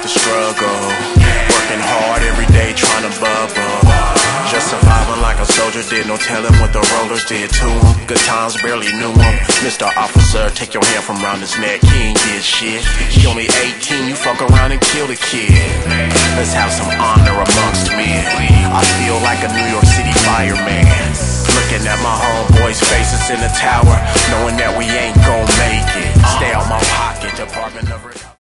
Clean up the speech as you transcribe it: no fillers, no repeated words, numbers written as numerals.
the struggle. Working hard every day trying to bubble. Just surviving like a soldier, did no telling what the rollers did to him. Good times, barely knew him. Mr. Officer, take your hand from round his neck, he ain't did shit. He only 18, you fuck around and kill the kid. Let's have some honor amongst men. I feel like a New York City fireman. Looking at my homeboys' faces in the tower, knowing that we ain't gon' make it. Stay out my pocket, Department of